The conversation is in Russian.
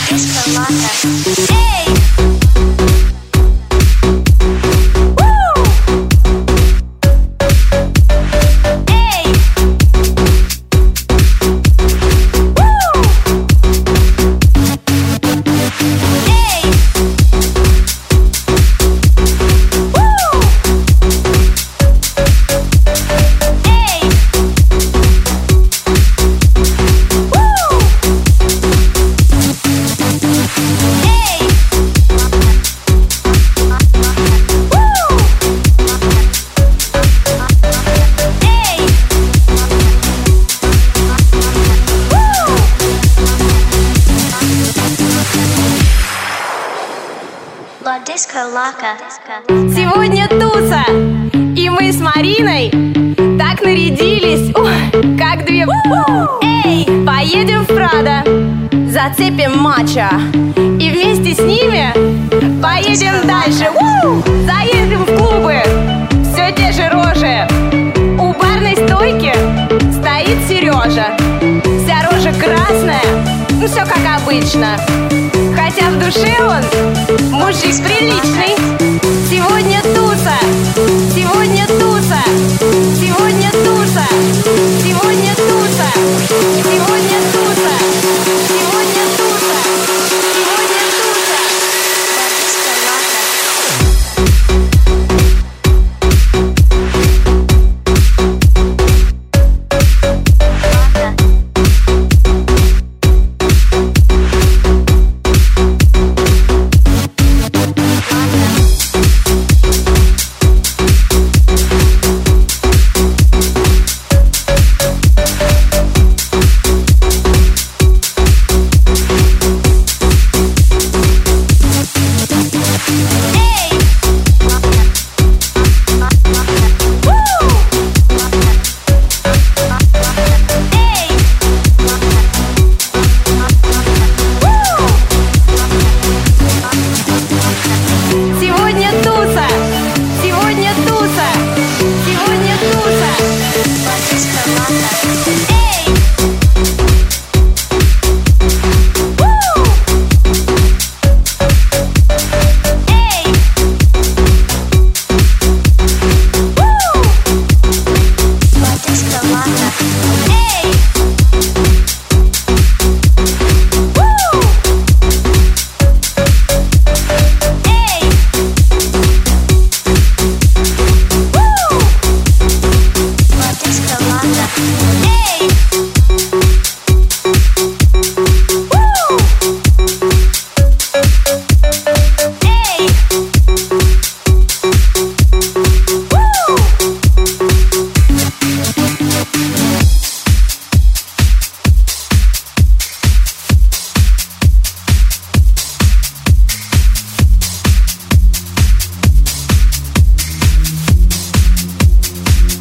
Disco Locker. Hey! Сегодня туса, и мы с Мариной так нарядились, как две. Эй, поедем в Прадо, зацепим мачо, и вместе с ними поедем дальше. Заедем в клубы, все те же рожи. У барной стойки стоит Сережа, вся рожа красная, все как обычно. Хотя в душе он мужик приличный. Сегодня туса, сегодня туса, сегодня туса.